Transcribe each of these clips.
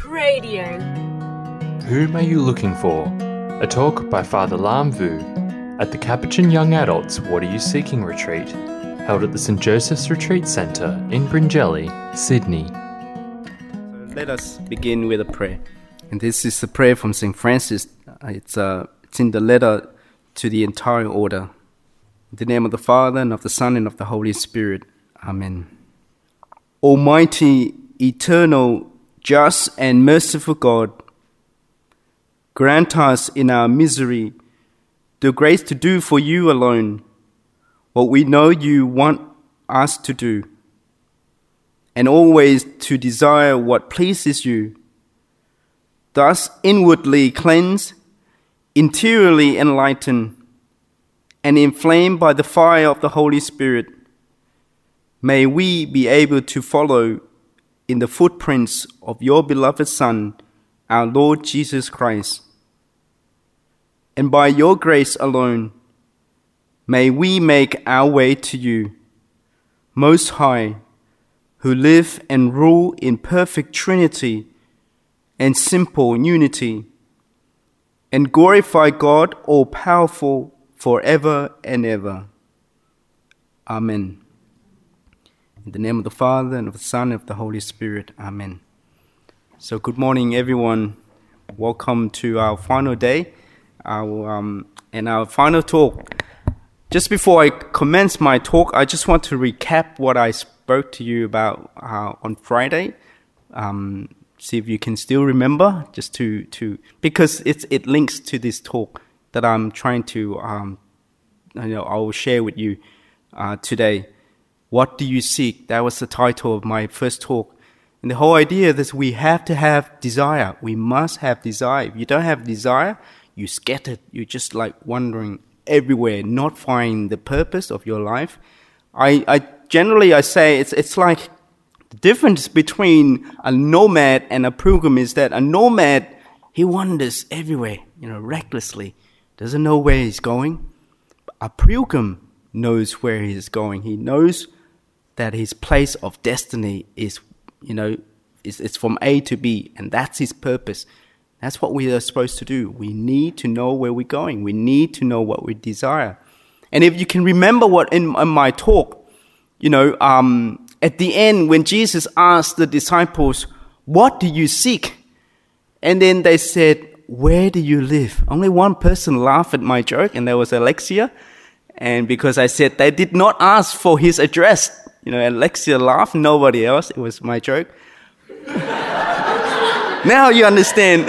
Talk Radio. Whom Are You Looking For? A talk by Father Lam Vu at the Capuchin Young Adults What Are You Seeking retreat, held at the St. Joseph's Retreat Centre in Bringelly, Sydney. So let us begin with a prayer. And this is a prayer from St. Francis. It's in the letter to the entire order. In the name of the Father, and of the Son, and of the Holy Spirit. Amen. Almighty, eternal, just and merciful God, grant us in our misery the grace to do for you alone what we know you want us to do, and always to desire what pleases you, thus inwardly cleansed, interiorly enlightened, and inflamed by the fire of the Holy Spirit. May we be able to follow in the footprints of your beloved Son, our Lord Jesus Christ. And by your grace alone, may we make our way to you, Most High, who live and rule in perfect Trinity and simple unity, and glorify God all-powerful forever and ever. Amen. In the name of the Father, and of the Son, and of the Holy Spirit. Amen. So good morning, everyone. Welcome to our final day, and our final talk. Just before I commence my talk, I just want to recap what I spoke to you about on Friday. See if you can still remember, just to because it links to this talk that I'm trying to I will share with you today. What do you seek? That was the title of my first talk. And the whole idea is we have to have desire. We must have desire. If you don't have desire, you're scattered. You're just like wandering everywhere, not finding the purpose of your life. I generally say it's like the difference between a nomad and a pilgrim is that a nomad, he wanders everywhere, recklessly. Doesn't know where he's going. A pilgrim knows where he is going. He knows that his place of destiny is, it's from A to B, and that's his purpose. That's what we are supposed to do. We need to know where we're going. We need to know what we desire. And if you can remember what in my talk, at the end when Jesus asked the disciples, "What do you seek?" And then they said, "Where do you live?" Only one person laughed at my joke, and that was Alexia. And because I said they did not ask for his address, Alexia laughed, nobody else. It was my joke. Now you understand.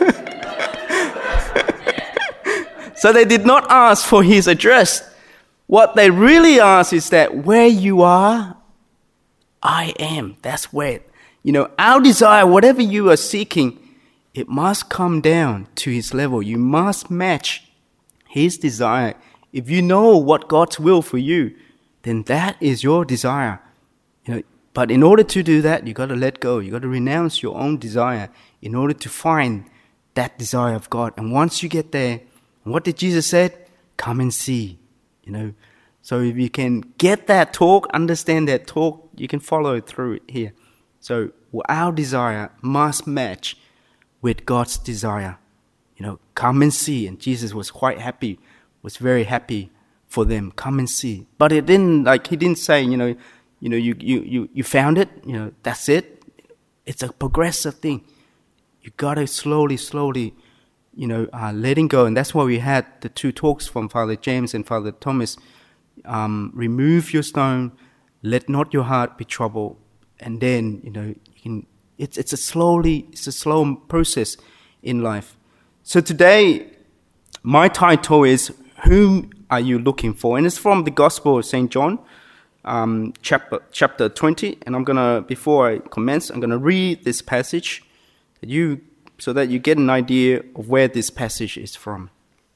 So they did not ask for his address. What they really asked is that where you are, I am. That's where, our desire, whatever you are seeking, it must come down to his level. You must match his desire. If you know what God's will for you, then that is your desire. But in order to do that, you got to let go. You got to renounce your own desire in order to find that desire of God. And once you get there, what did Jesus say? Come and see. So if you can get that talk, understand that talk, you can follow through it here. So our desire must match with God's desire. Come and see. And Jesus was quite happy. Was very happy for them. Come and see. But it didn't he didn't say, you found it, that's it. It's a progressive thing. You gotta slowly, letting go. And that's why we had the two talks from Father James and Father Thomas. Remove your stone, let not your heart be troubled. And then, you can, it's a slow process in life. So today, my title is, Whom Are You Looking For? And it's from the Gospel of St. John, chapter 20. And before I commence, I'm going to read this passage so that you get an idea of where this passage is from.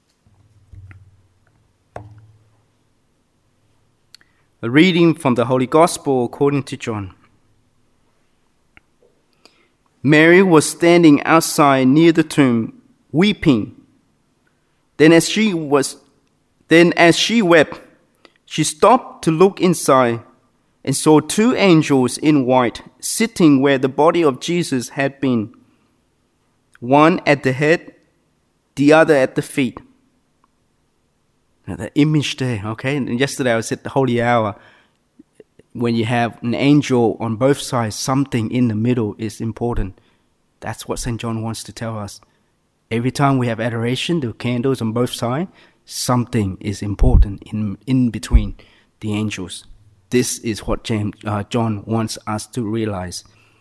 A reading from the Holy Gospel according to John. Mary was standing outside near the tomb, weeping. Then as she wept, she stopped to look inside and saw two angels in white sitting where the body of Jesus had been, one at the head, the other at the feet. Now that image there, okay? And yesterday I was at the Holy Hour. When you have an angel on both sides, something in the middle is important. That's what St. John wants to tell us. Every time we have adoration, the candles on both sides, something is important in between the angels. This is what John wants us to realize.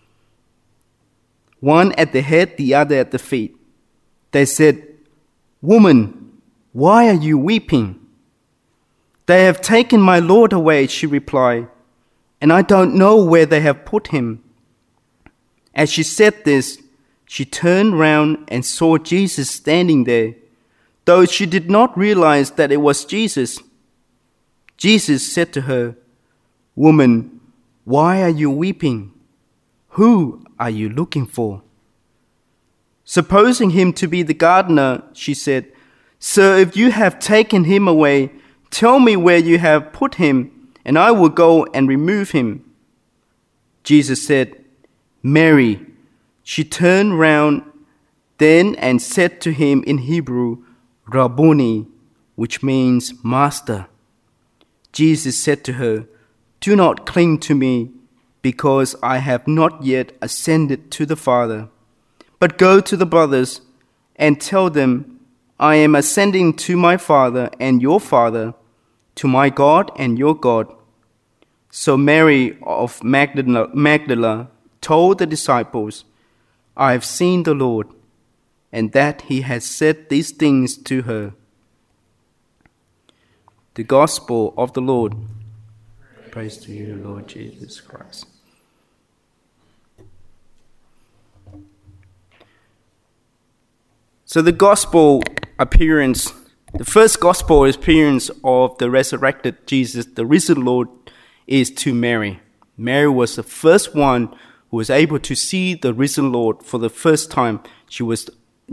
One at the head, the other at the feet. They said, "Woman, why are you weeping?" "They have taken my Lord away," she replied, "and I don't know where they have put him." As she said this, she turned round and saw Jesus standing there, though she did not realize that it was Jesus. Jesus said to her, "Woman, why are you weeping? Who are you looking for?" Supposing him to be the gardener, she said, "Sir, if you have taken him away, tell me where you have put him, and I will go and remove him." Jesus said, "Mary." She turned round then and said to him in Hebrew, "Rabboni," which means master. Jesus said to her, "Do not cling to me, because I have not yet ascended to the Father. But go to the brothers and tell them, I am ascending to my Father and your Father, to my God and your God." So Mary of Magdala told the disciples, "I have seen the Lord," and that he has said these things to her. The Gospel of the Lord. Praise to you, Lord Jesus Christ. So the gospel appearance, the first gospel appearance of the resurrected Jesus, the risen Lord, is to Mary. Mary was the first one who was able to see the risen Lord for the first time. She was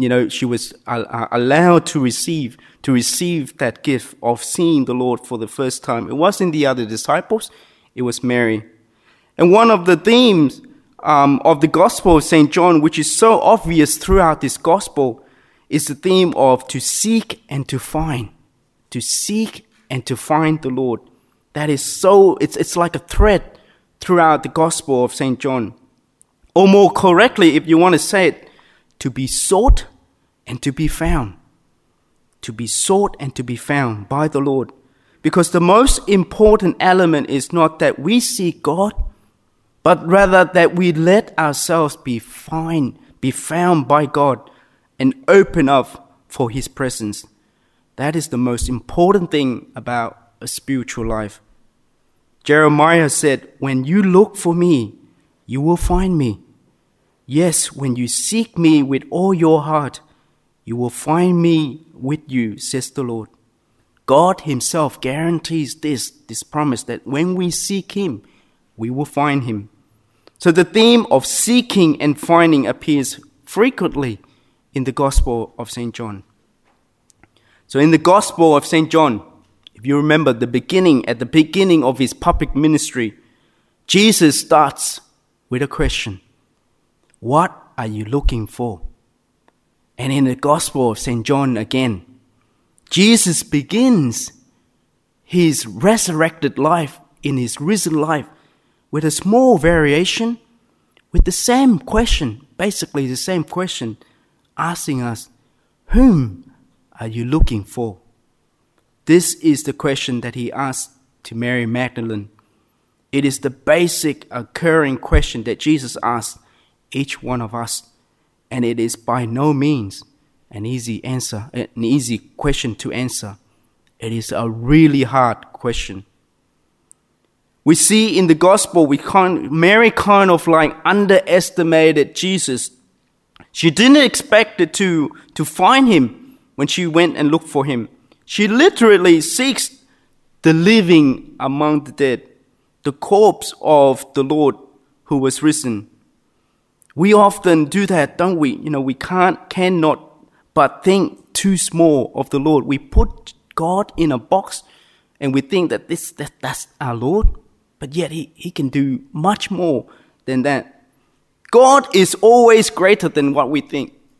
allowed to receive that gift of seeing the Lord for the first time. It wasn't the other disciples, it was Mary. And one of the themes of the Gospel of St. John, which is so obvious throughout this Gospel, is the theme of to seek and to find. To seek and to find the Lord. That is so, it's like a thread throughout the Gospel of St. John. Or more correctly, if you want to say it, to be sought and to be found. To be sought and to be found by the Lord. Because the most important element is not that we seek God, but rather that we let ourselves be found by God and open up for His presence. That is the most important thing about a spiritual life. Jeremiah said, "When you look for me, you will find me. Yes, when you seek me with all your heart, you will find me with you," says the Lord. God Himself guarantees this promise that when we seek Him, we will find Him. So the theme of seeking and finding appears frequently in the Gospel of St. John. So in the Gospel of St. John, if you remember at the beginning of His public ministry, Jesus starts with a question. What are you looking for? And in the Gospel of St. John again, Jesus begins His resurrected life in His risen life with a small variation, with the same question, basically the same question, asking us, whom are you looking for? This is the question that He asked to Mary Magdalene. It is the basic occurring question that Jesus asked each one of us. And it is by no means an easy question to answer. It is a really hard question. We see in the Gospel, Mary kind of like underestimated Jesus. She didn't expect it to find Him when she went and looked for Him. She literally seeks the living among the dead, the corpse of the Lord who was risen. We often do that, don't we? We cannot but think too small of the Lord. We put God in a box and we think that that's our Lord, but yet He can do much more than that. God is always greater than what we think.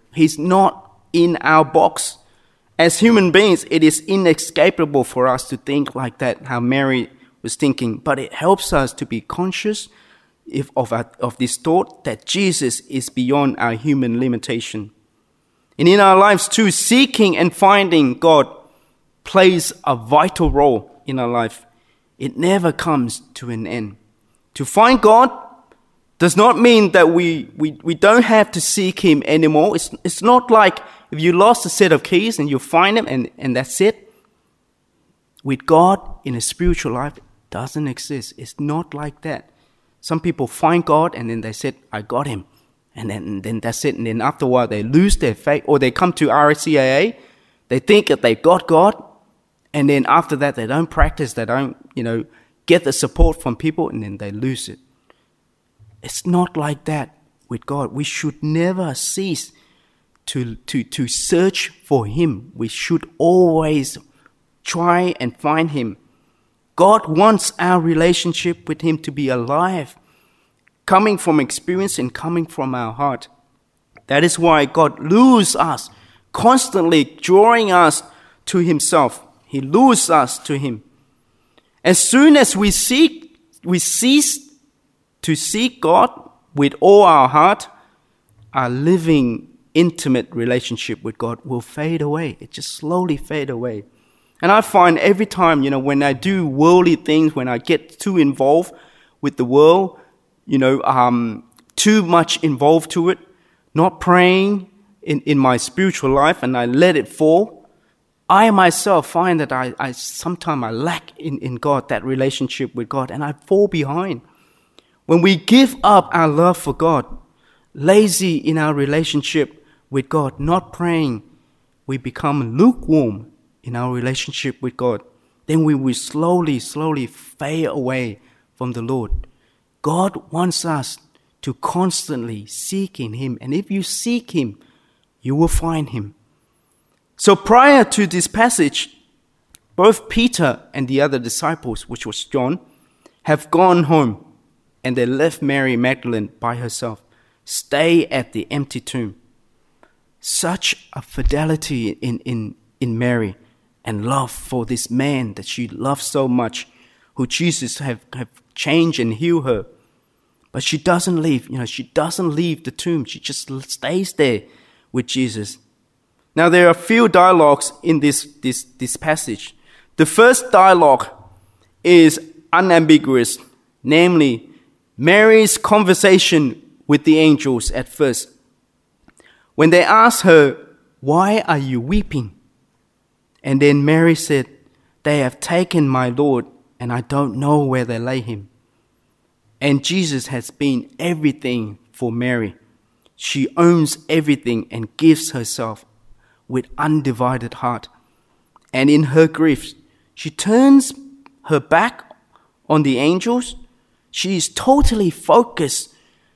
He's not in our box. As human beings, it is inescapable for us to think like that, how Mary was thinking. But it helps us to be conscious of this thought that Jesus is beyond our human limitation. And in our lives too, seeking and finding God plays a vital role in our life. It never comes to an end. To find God does not mean that we don't have to seek Him anymore. It's not like if you lost a set of keys and you find them and that's it. With God in a spiritual life, it doesn't exist. It's not like that. Some people find God and then they said, I got Him. And then that's it. And then after a while they lose their faith, or they come to RCIA. They think that they got God. And then after that they don't practice. They don't, get the support from people, and then they lose it. It's not like that with God. We should never cease to search for Him. We should always try and find Him. God wants our relationship with Him to be alive, coming from experience and coming from our heart. That is why God lures us, constantly drawing us to Himself. He lures us to Him. As soon as we cease to seek God with all our heart, our living intimate relationship with God will fade away. It just slowly fade away. And I find every time, when I do worldly things, when I get too involved with the world, too much involved to it, not praying in my spiritual life, and I let it fall, I myself find that I sometimes I lack in God, that relationship with God, and I fall behind. When we give up our love for God, lazy in our relationship with God, not praying, we become lukewarm in our relationship with God. Then we will slowly fade away from the Lord. God wants us to constantly seek in Him. And if you seek Him, you will find Him. So prior to this passage, both Peter and the other disciples, which was John, have gone home, and they left Mary Magdalene by herself. Stay at the empty tomb. Such a fidelity in Mary, and love for this man that she loved so much, who Jesus have changed and healed her. But she doesn't leave. She doesn't leave the tomb. She just stays there with Jesus. Now there are a few dialogues in this passage. The first dialogue is unambiguous, namely Mary's conversation with the angels at first. When they asked her, "Why are you weeping?" And then Mary said, "They have taken my Lord, and I don't know where they lay Him." And Jesus has been everything for Mary. She owns everything and gives herself with undivided heart. And in her grief, she turns her back on the angels. She is totally focused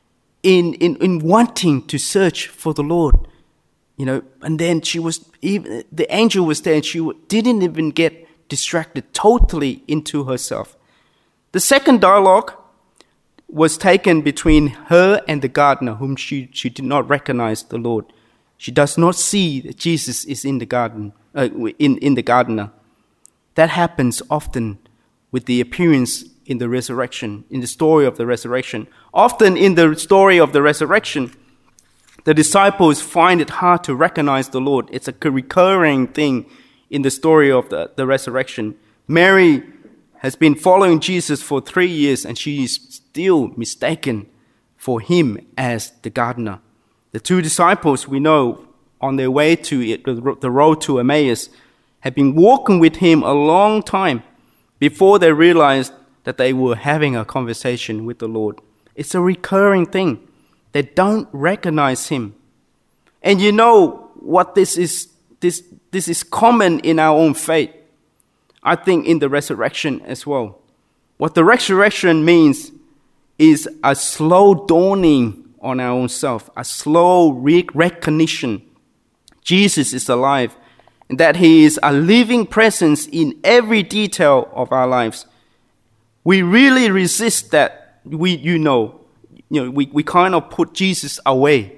in wanting to search for the Lord. And then the angel was there, and she didn't even get distracted totally into herself. The second dialogue was taken between her and the gardener, whom she did not recognize the Lord. She does not see that Jesus is in the garden, in the gardener. That happens often with the appearance in the resurrection, in the story of the resurrection. Often in the story of the resurrection, the disciples find it hard to recognize the Lord. It's a recurring thing in the story of the resurrection. Mary has been following Jesus for 3 years, and she is still mistaken for Him as the gardener. The two disciples, we know, on their way to the road to Emmaus, had been walking with Him a long time before they realized that they were having a conversation with the Lord. It's a recurring thing. They don't recognize Him. And you know what this is? This is common in our own faith. I think in the resurrection as well. What the resurrection means is a slow dawning on our own self, a slow recognition. Jesus is alive, and that He is a living presence in every detail of our lives. We really resist that. We kind of put Jesus away.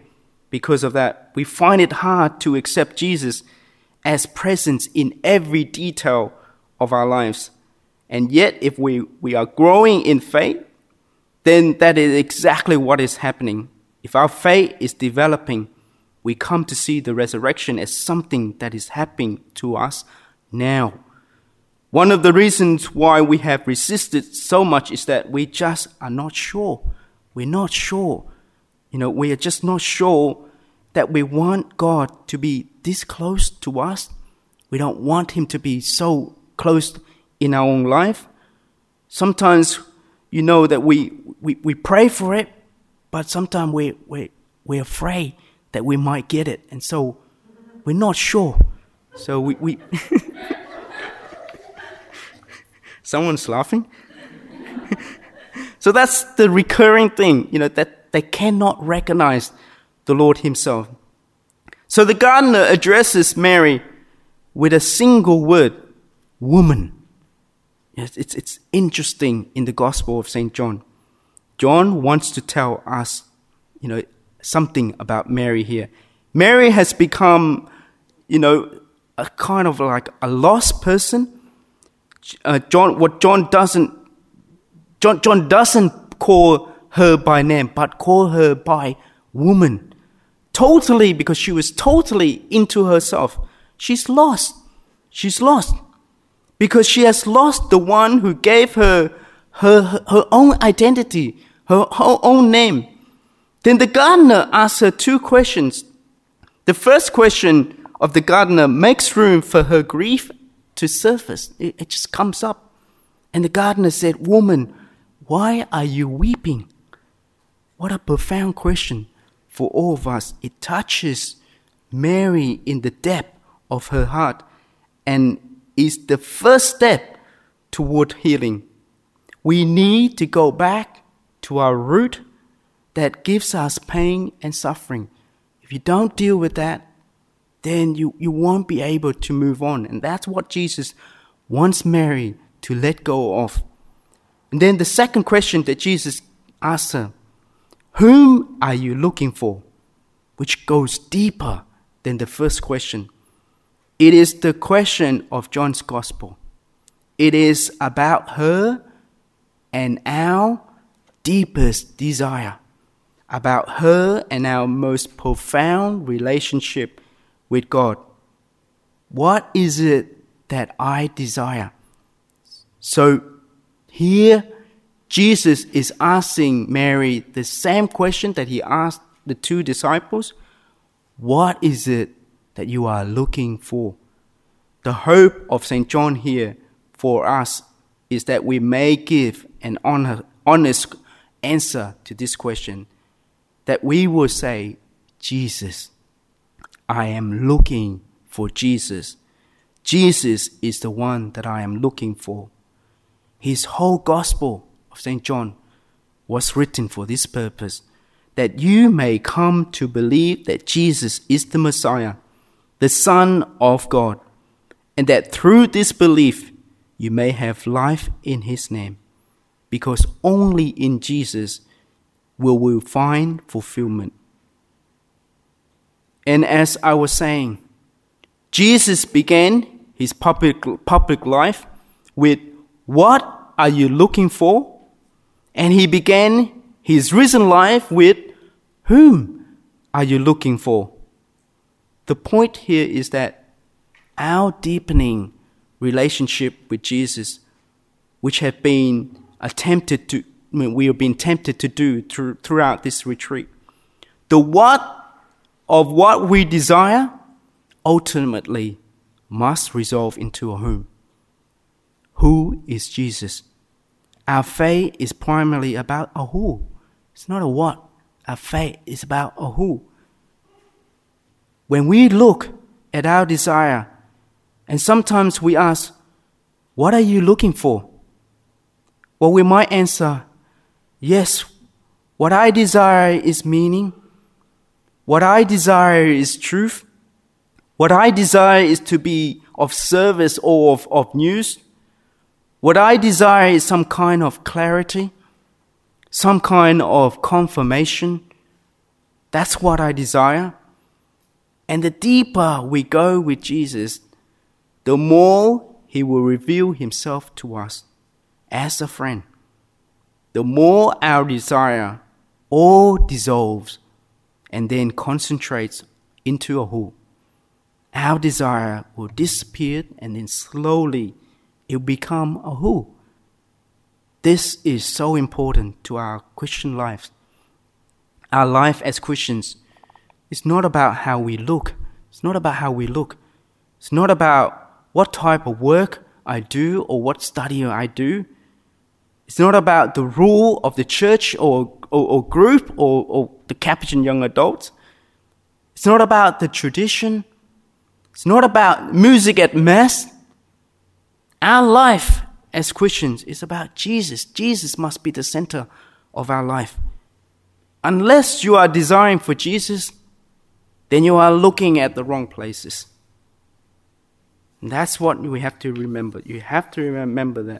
Because of that, we find it hard to accept Jesus as present in every detail of our lives. And yet, if we are growing in faith, then that is exactly what is happening. If our faith is developing, we come to see the resurrection as something that is happening to us now. One of the reasons why we have resisted so much is that we just are not sure. We're not sure. We are just not sure that we want God to be this close to us. We don't want Him to be so close in our own life. Sometimes, that we pray for it, but sometimes we're afraid that we might get it. And so we're not sure. So we someone's laughing. So that's the recurring thing, that they cannot recognize the Lord Himself. So the gardener addresses Mary with a single word, woman. Yes, it's interesting in the Gospel of St. John. John wants to tell us, something about Mary here. Mary has become, a kind of like a lost person. John doesn't call her by name, but call her by woman. Totally, because she was totally into herself. She's lost. She's lost. Because she has lost the one who gave her own identity, her own name. Then the gardener asks her two questions. The first question of the gardener makes room for her grief to surface. It just comes up. And the gardener said, "Woman, why are you weeping?" What a profound question for all of us. It touches Mary in the depth of her heart and is the first step toward healing. We need to go back to our root that gives us pain and suffering. If you don't deal with that, then you won't be able to move on. And that's what Jesus wants Mary to let go of. And then the second question that Jesus asks her, whom are you looking for? Which goes deeper than the first question. It is the question of John's Gospel. It is about her and our deepest desire, about her and our most profound relationship with God. What is it that I desire? So here, Jesus is asking Mary the same question that he asked the two disciples. What is it that you are looking for? The hope of St. John here for us is that we may give an honest answer to this question. That we will say, Jesus, I am looking for Jesus. Jesus is the one that I am looking for. His whole Gospel of St. John was written for this purpose, that you may come to believe that Jesus is the Messiah, the Son of God, and that through this belief you may have life in His name, because only in Jesus will we find fulfillment. And as I was saying, Jesus began His public life with, what are you looking for? And He began His risen life with, whom are you looking for? The point here is that our deepening relationship with Jesus, which we have been tempted to do throughout this retreat, the what of what we desire ultimately must resolve into a whom. Who is Jesus? Our faith is primarily about a who. It's not a what. Our faith is about a who. When we look at our desire, and sometimes we ask, what are you looking for? Well, we might answer, yes, what I desire is meaning. What I desire is truth. What I desire is to be of service or of news. What I desire is some kind of clarity, some kind of confirmation. That's what I desire. And the deeper we go with Jesus, the more He will reveal Himself to us as a friend. The more our desire all dissolves and then concentrates into a whole. Our desire will disappear and then slowly it will become a whole. This is so important to our Christian lives. Our life as Christians is not about how we look. It's not about how we look. It's not about what type of work I do or what study I do. It's not about the rule of the church or group or the Capuchin young adults. It's not about the tradition. It's not about music at Mass. Our life as Christians is about Jesus. Jesus must be the center of our life. Unless you are desiring for Jesus, then you are looking at the wrong places. And that's what we have to remember. You have to remember that.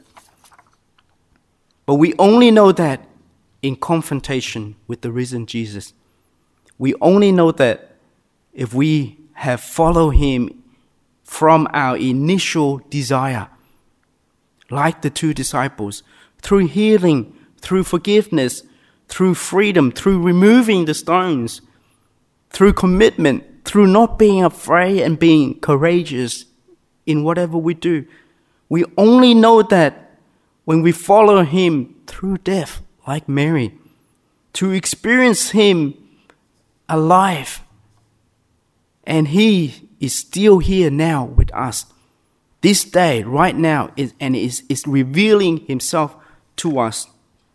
But we only know that in confrontation with the risen Jesus. We only know that if we have followed Him from our initial desire, like the two disciples, through healing, through forgiveness, through freedom, through removing the stones, through commitment, through not being afraid and being courageous in whatever we do. We only know that when we follow Him through death, like Mary, to experience Him alive. And He is still here now with us. This day, right now, is revealing Himself to us.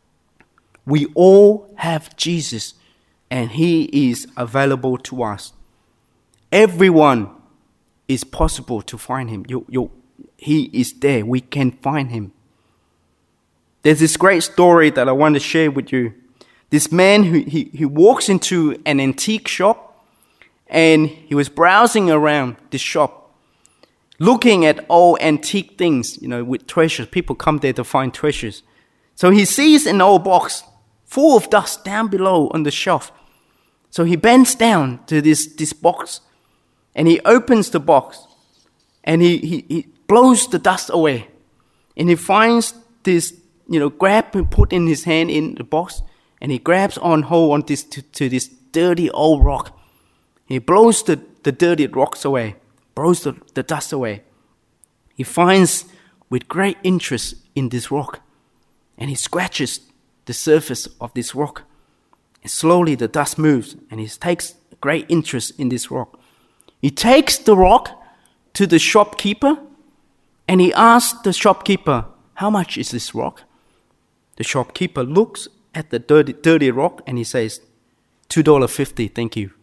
We all have Jesus, and He is available to us. Everyone is possible to find Him. He is there. We can find Him. There's this great story that I want to share with you. This man he walks into an antique shop, and he was browsing around this shop, looking at all antique things, with treasures. People come there to find treasures. So he sees an old box full of dust down below on the shelf. So he bends down to this box, and he opens the box, and he blows the dust away. And he finds this, grab and put in his hand in the box, and he grabs hold on this to this dirty old rock. He blows the dirty rocks away, blows the dust away. He finds with great interest in this rock, and he scratches the surface of this rock. And slowly the dust moves, and he takes great interest in this rock. He takes the rock to the shopkeeper, and he asks the shopkeeper, "How much is this rock?" The shopkeeper looks at the dirty rock, and he says, $2.50, thank you.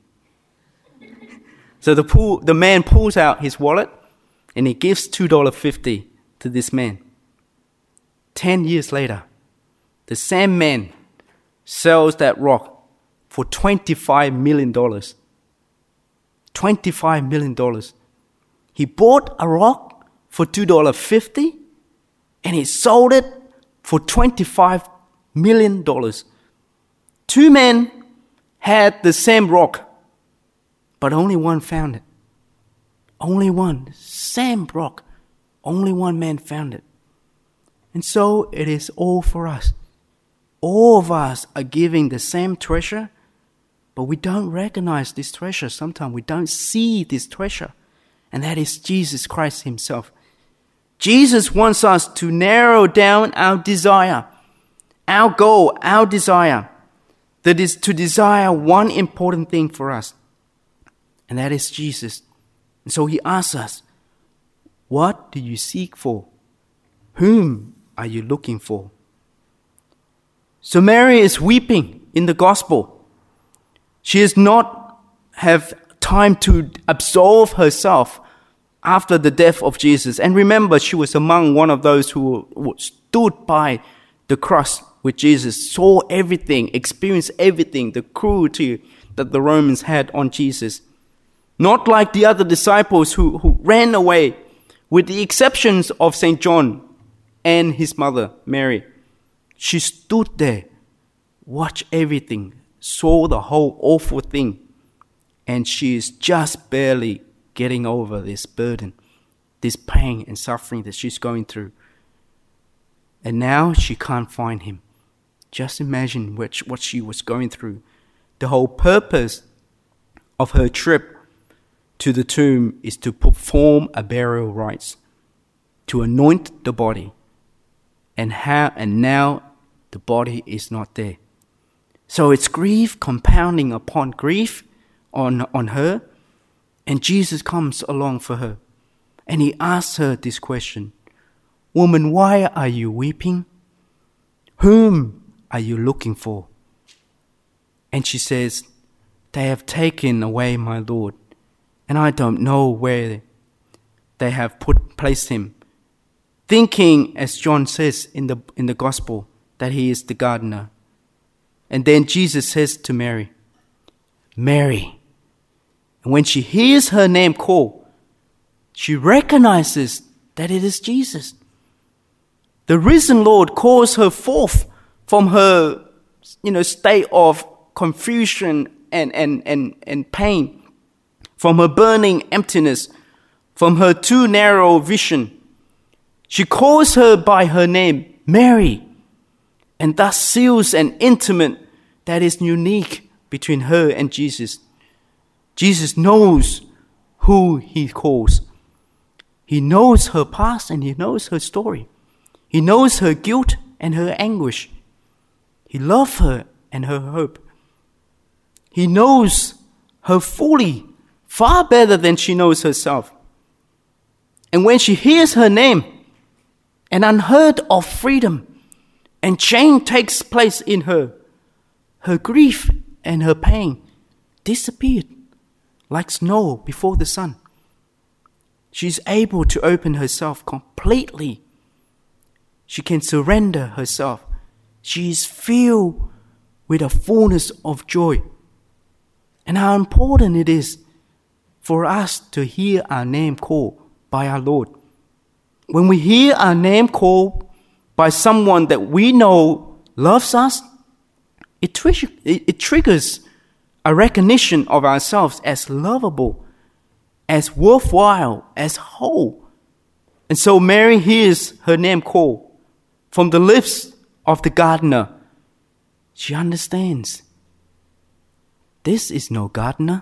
So the man pulls out his wallet, and he gives $2.50 to this man. 10 years later, the same man sells that rock for $25 million. $25 million. He bought a rock for $2.50, and he sold it for $25 million. Two men had the same rock, but only one found it. Only one. Same rock. Only one man found it. And so it is all for us. All of us are giving the same treasure, but we don't recognize this treasure. Sometimes we don't see this treasure. And that is Jesus Christ Himself. Jesus wants us to narrow down our desire, our goal, our desire. That is to desire one important thing for us. And that is Jesus. And so He asks us, what do you seek for? Whom are you looking for? So Mary is weeping in the gospel. She does not have time to absolve herself after the death of Jesus. And remember, she was among one of those who stood by the cross with Jesus, saw everything, experienced everything, the cruelty that the Romans had on Jesus. Not like the other disciples who ran away, with the exceptions of St. John and his mother, Mary. She stood there, watched everything, saw the whole awful thing, and she is just barely getting over this burden, this pain and suffering that she's going through. And now she can't find him. Just imagine what she was going through. The whole purpose of her trip to the tomb is to perform a burial rites, to anoint the body. And now the body is not there. So it's grief compounding upon grief on her. And Jesus comes along for her. And he asks her this question. Woman, why are you weeping? Whom are you looking for? And she says, they have taken away my Lord, and I don't know where they have placed him. Thinking, as John says in the gospel, that he is the gardener. And then Jesus says to Mary, Mary. And when she hears her name called, she recognizes that it is Jesus. The risen Lord calls her forth from her, state of confusion and pain, from her burning emptiness, from her too narrow vision. She calls her by her name, Mary, and thus seals an intimate that is unique between her and Jesus. Jesus knows who he calls. He knows her past and he knows her story. He knows her guilt and her anguish. He loves her and her hope. He knows her fully, far better than she knows herself. And when she hears her name, an unheard of freedom and change takes place in her. Her grief and her pain disappeared like snow before the sun. She's able to open herself completely. She can surrender herself. She is filled with a fullness of joy. And how important it is for us to hear our name called by our Lord. When we hear our name called by someone that we know loves us, it triggers a recognition of ourselves as lovable, as worthwhile, as whole. And so Mary hears her name called from the lips of the gardener. She understands. This is no gardener.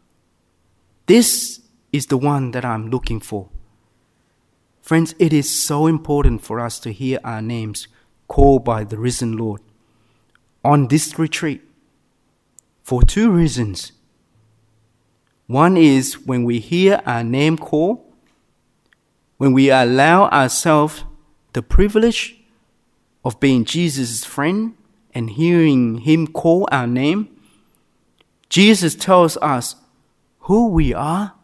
This is the one that I'm looking for. Friends, it is so important for us to hear our names called by the risen Lord on this retreat for two reasons. One is when we hear our name called, when we allow ourselves the privilege of being Jesus' friend and hearing him call our name, Jesus tells us who we are.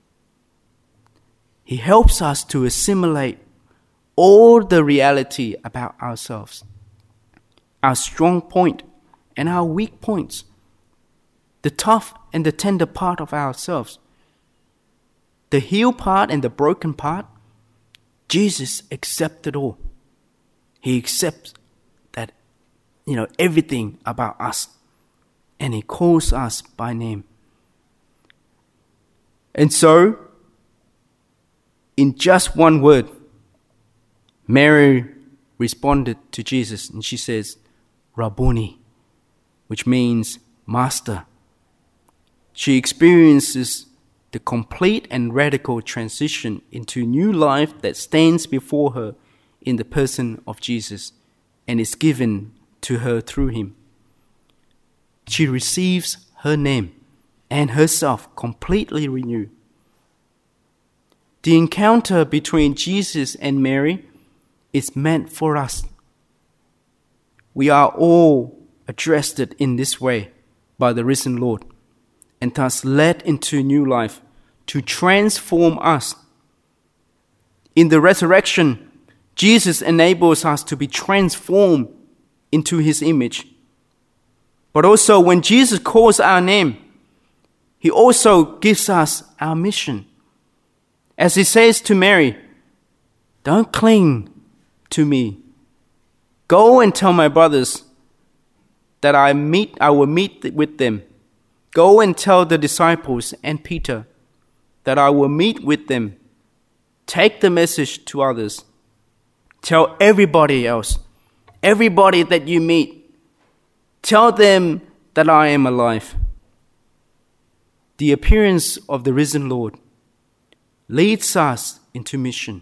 He helps us to assimilate all the reality about ourselves, our strong point and our weak points, the tough and the tender part of ourselves, the healed part and the broken part. Jesus accepts it all. He accepts that, everything about us, and he calls us by name. And so, in just one word, Mary responded to Jesus and she says, Rabboni, which means master. She experiences the complete and radical transition into new life that stands before her in the person of Jesus and is given to her through him. She receives her name and herself completely renewed. The encounter between Jesus and Mary is meant for us. We are all addressed in this way by the risen Lord and thus led into new life to transform us. In the resurrection, Jesus enables us to be transformed into his image. But also when Jesus calls our name, he also gives us our mission. As he says to Mary, don't cling to me. Go and tell my brothers that I will meet with them. Go and tell the disciples and Peter that I will meet with them. Take the message to others. Tell everybody else, everybody that you meet, tell them that I am alive. The appearance of the risen Lord leads us into mission.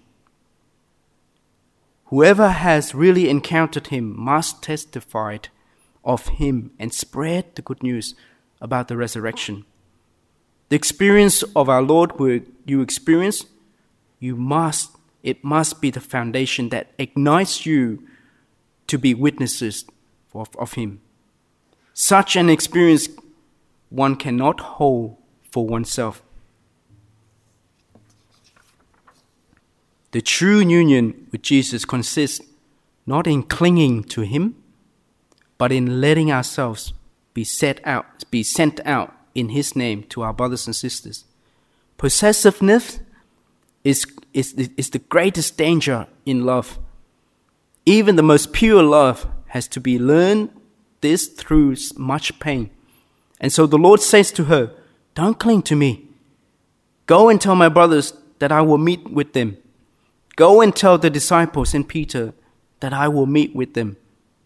Whoever has really encountered him must testify of him and spread the good news about the resurrection. The experience of our Lord you experience, it must be the foundation that ignites you to be witnesses of him. Such an experience one cannot hold for oneself. The true union with Jesus consists not in clinging to him, but in letting ourselves be sent out in his name to our brothers and sisters. Possessiveness is the greatest danger in love. Even the most pure love has to be learned this through much pain. And so the Lord says to her, don't cling to me. Go and tell my brothers that I will meet with them. Go and tell the disciples and Peter that I will meet with them.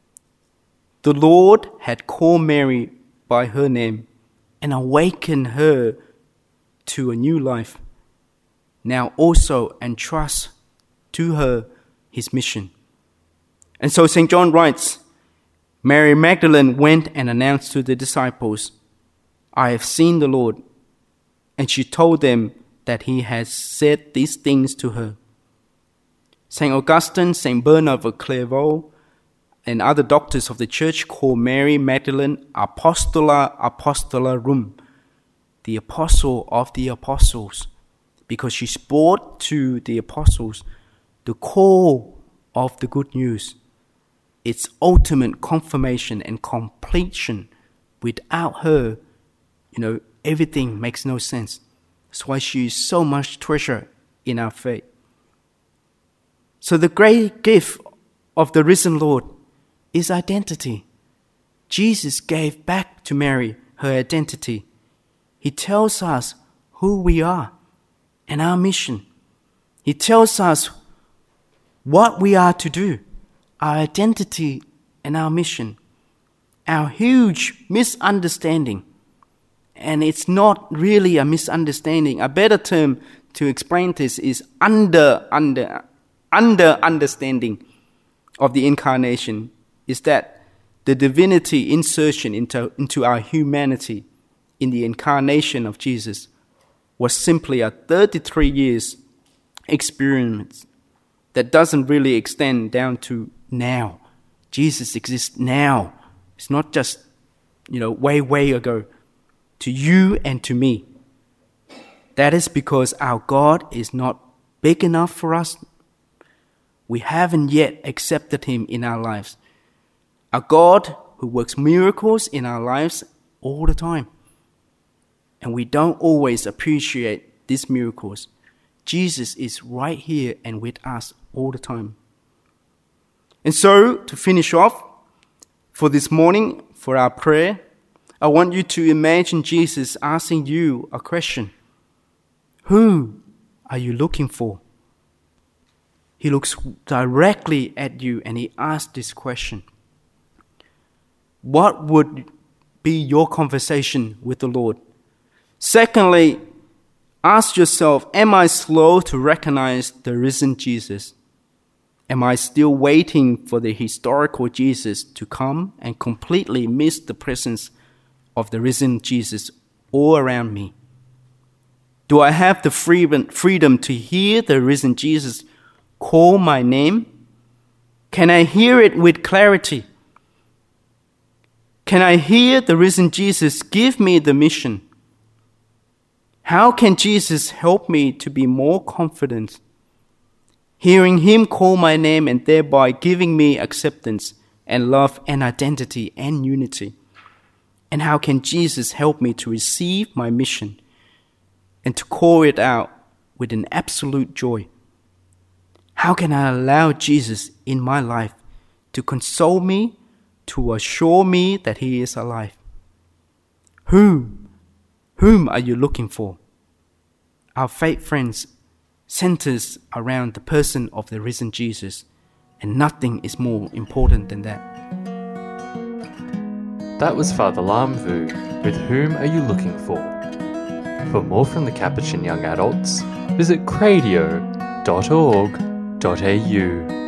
The Lord had called Mary by her name and awakened her to a new life. Now also entrust to her his mission. And so St. John writes, Mary Magdalene went and announced to the disciples, I have seen the Lord. And she told them that he had said these things to her. St. Augustine, St. Bernard of Clairvaux, and other doctors of the church call Mary Magdalene Apostola Apostolorum, the apostle of the apostles, because she brought to the apostles the call of the good news, its ultimate confirmation and completion. Without her, everything makes no sense. That's why she is so much treasure in our faith. So the great gift of the risen Lord is identity. Jesus gave back to Mary her identity. He tells us who we are and our mission. He tells us what we are to do, our identity and our mission. Our huge misunderstanding, and it's not really a misunderstanding. A better term to explain this is understanding of the incarnation, is that the divinity insertion into our humanity in the incarnation of Jesus was simply a 33 years experience that doesn't really extend down to now. Jesus exists now. It's not just, way ago. To you and to me. That is because our God is not big enough for us. We haven't yet accepted him in our lives. A God who works miracles in our lives all the time. And we don't always appreciate these miracles. Jesus is right here and with us all the time. And so, to finish off, for this morning, for our prayer, I want you to imagine Jesus asking you a question. Who are you looking for? He looks directly at you and he asks this question. What would be your conversation with the Lord? Secondly, ask yourself, am I slow to recognize the risen Jesus? Am I still waiting for the historical Jesus to come and completely miss the presence of the risen Jesus all around me? Do I have the freedom to hear the risen Jesus call my name? Can I hear it with clarity? Can I hear the risen Jesus give me the mission? How can Jesus help me to be more confident? Hearing him call my name and thereby giving me acceptance and love and identity and unity. And how can Jesus help me to receive my mission and to call it out with an absolute joy? How can I allow Jesus in my life to console me, to assure me that he is alive. Whom are you looking for? Our faith, friends, centers around the person of the risen Jesus, and nothing is more important than that. That was Father Lam Vu with Whom Are You Looking For? For more from the Capuchin Young Adults, visit cradio.org.au.